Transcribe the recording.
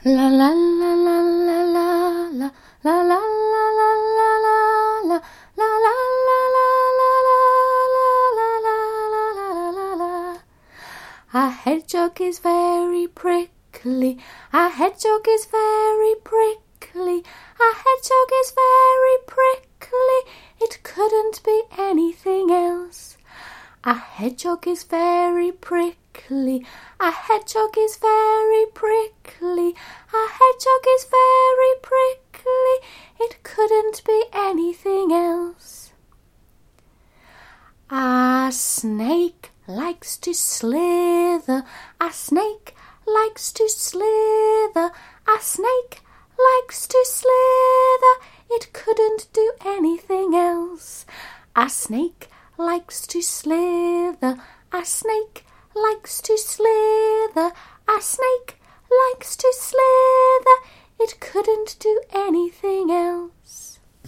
La la la la la la la la la la la la la la la la la. A hedgehog is very prickly. A hedgehog is very prickly. A hedgehog is very prickly. It couldn't be anything else. A hedgehog is very prickly. A hedgehog is very prickly. A hedgehog is very prickly. It couldn't be anything else. A snake likes to slither. A snake likes to slither. A snake likes to slither. It couldn't do anything else. A snake likes to slither. A snake likes to slither. A snake likes to slither. It couldn't do anything else.